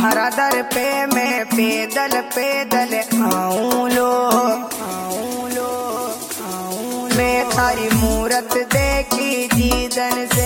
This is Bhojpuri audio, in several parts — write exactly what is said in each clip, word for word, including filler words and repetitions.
थारा दर पे मैं पैदल पैदल आऊं लो आऊं लो आऊं लो। मैं थारी मूरत देखी जीदन से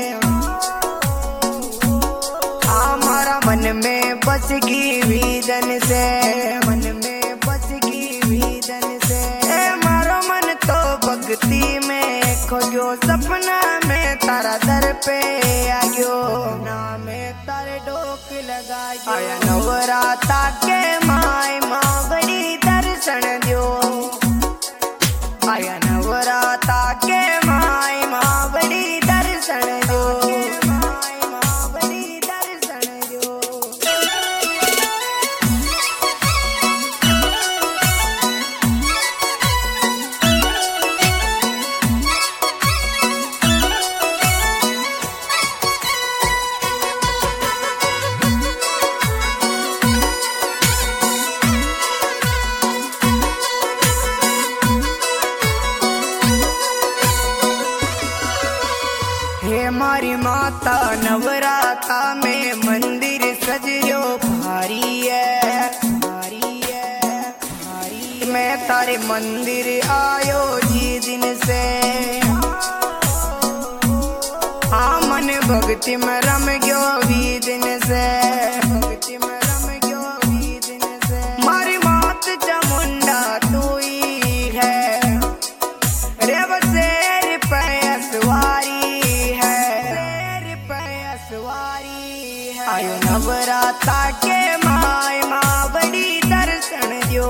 हमारा मन में बस गई वीदन से मन में बस गई वीदन से। ए मारो मन तो भक्ति में खोजो सपना में तारा दर पे आयो ना में तारे डोक लगायो। आया नवराता के माय माँ बड़ी दर्शन दियो। आया नवराता के माय माँ बड़ी दर्शन दियो। हे मारी माता नवराता में मंदिर सजयो भारी है भारी है भारी। मैं तारे मंदिर आयो जी दिन से हाँ मन भक्ति में रम गयो वी दिन से भक्ति में रम गयो वी दिन से। मारी मात चामुंडा तू ही है रे बसेर पैसवारी आयो नवराता के माय माँ बड़ी दर्शन दियो।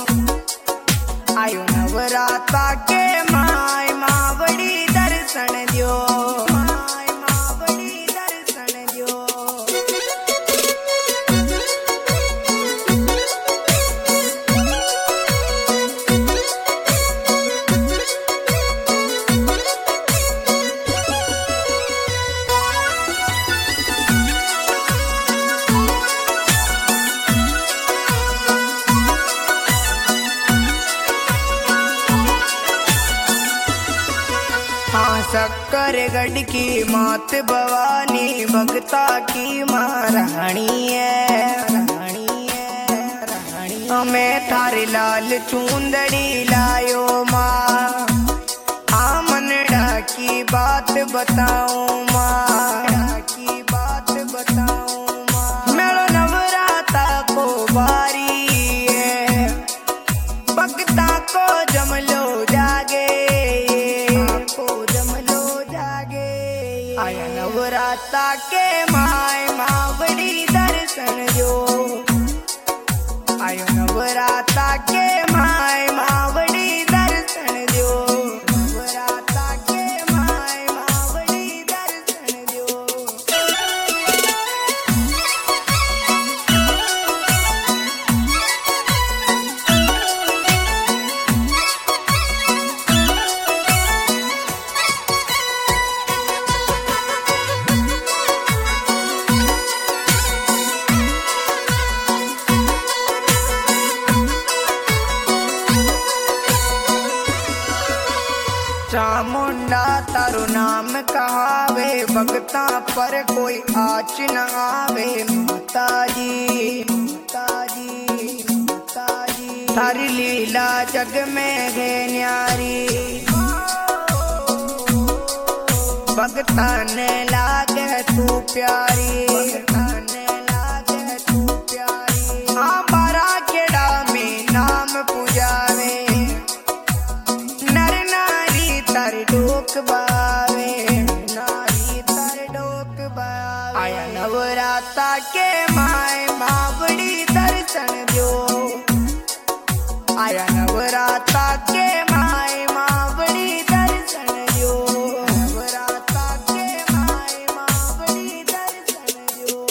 आयो नवराता के माय माँ बड़ी दर्शन दियो। माय माँ बड़ी दर्शन दियो। हाँ शक्करगढ़ की मात भवानी भक्ता की माँ रानी है रानी है रानी। मैं थारे लाल चूंदड़ी लायो माँ हाँ मनड़ा की बात बताऊं माँ की बात बताऊं माँ। मेलो नवराता को बारी है भक्ता को जमलो जागे आया नवराता के माय माँ बड़ी दर्शन जो। आयो नवराता के माय माँ बड़ी दर्शन जो। नवराता के माय माँ बड़ी दर्शन जो। चामुंडा तारो नाम कहावे भक्ता पर कोई आच न आवे। माता जी माता जी माता जी थारी लीला जग में है न्यारी। भक्ता ने लागे तू प्यारी भक्ता ने लागे तू प्यारी। हाँ बारा केड़ा में नाम पुजावे तारे डोक बावे नारी तारे डोक बावे। आया नवराता के माय माँ बड़ी दर्शन दियो। आया नवराता के माय माँ बड़ी दर्शन दियो। नवराता के माय माँ बड़ी दर्शन दियो।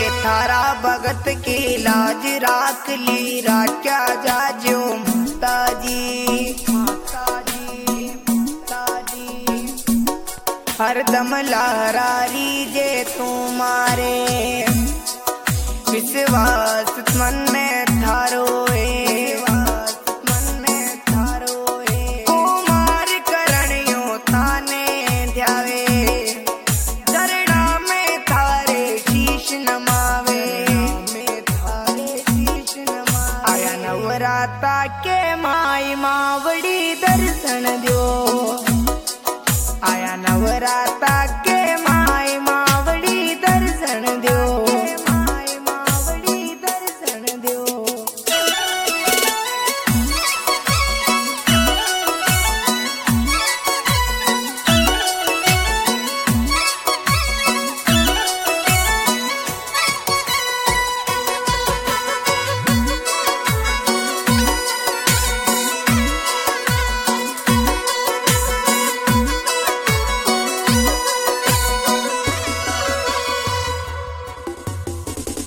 भगत की लाज राख ली राख्या जाजो माता जी माता जी माता जी हरदम लहरारी जे तुम्हारे विश्वास मन में थारो मन में थारो कुमार करणियो ताने ध्यावे चरणा में थारे शीश नमावे में थारे शीश नमावे आया नवराता के माई मावड़ी